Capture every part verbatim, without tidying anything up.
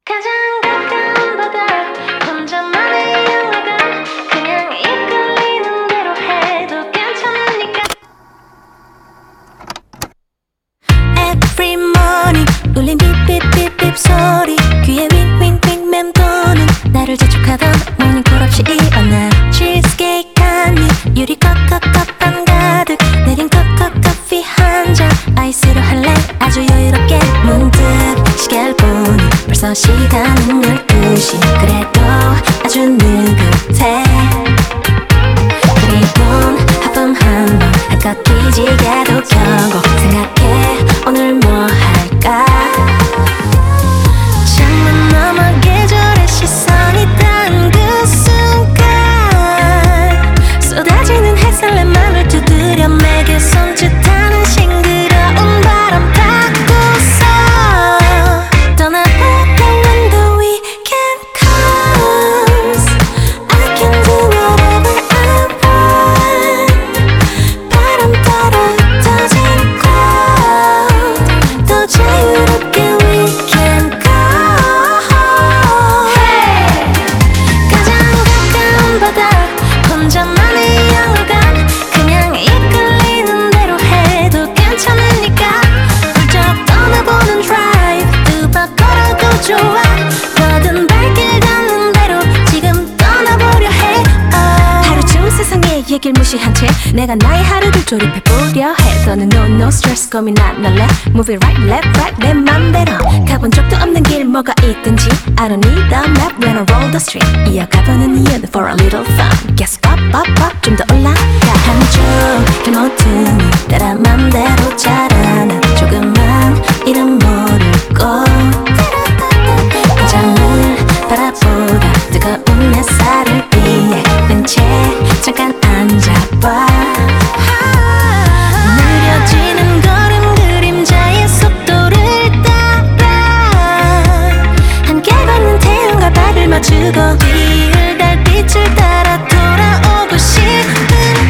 가장 가까운 바다 혼자만의 영화관 그냥 이끌리는 대로 해도 괜찮으니까 Every morning 울린 삐삐삐삐 소리 귀에 윙윙윙 맴도는 나를 재촉하던 모닝콜 없이 일어나 치즈케이크 한입 유리컵 컵컵 한 가득 내린 컵컵 커피 한 잔 아이스로 할래 아주 여유롭게 문득 시계를 보니 벌써 시간은 열두 시 그래도 아주 느긋해 그리곤 하품 한번 한껏 기지개도 켜고 생각해 오늘 뭐 할까 창문 너머 계절의 시선이 닿은 그 순간 쏟아지는 햇살 내 맘을 두드려 매게 손짓하는 싱그러운 바람 타고서 떠나볼까 when the weekend comes I can do whatever I want 바람 따라 터진 cloud 더 자유롭게 we can go hey. 가장 가까운 바다 혼자만의 영화관 그냥 이끌리는 대로 해도 괜찮으니까 훌쩍 떠나보는 drive 두 번 걸어도 좋아 뭐든 발길 닿는 대로 지금 떠나보려 해 oh. 하루 중 세상의 얘길 무시한 채 내가 나의 하루를 조립해보려 해 너는 no no stress 고민 안 할래 Move it right left right 내 맘대로 가본 적도 없는 길 뭐가 있든지 I don't need a map when I roll the street 이어가보는 이유는 for a little fun Guess up up up 좀 더 올라가 한쪽 길 모퉁이 따라 맘대로 자라나 조금만 이름 모르고 한참을 바라보다 뜨거운 햇살을 위해 벤치에 잠깐 앉아봐 느려지는 걸음 그림자의 속도를 따라 함께 걷는 태양과 발을 맞추고 뒤을 달빛을 따라 돌아오고 싶은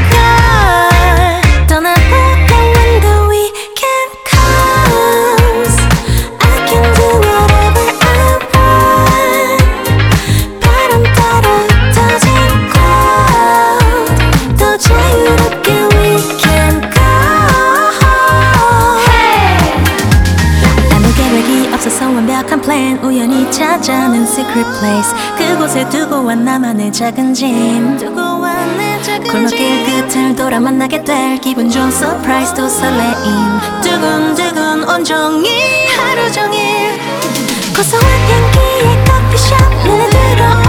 걸 떠나볼까 when the weekend comes I can do whatever I want 바람 따라 터진 cloud 더 자유롭게 we can go hey. 아무 계획이 없어서 완벽한 plan 우연히 찾아낸 secret place 그곳에 두고 와 나만의 작은 짐 골목길 끝을 돌아 만나게 될 기분 좋은 surprise도 설레임 두근두근 온종일 하루 종일 고소한 향기의 커피숍 눈에 들어오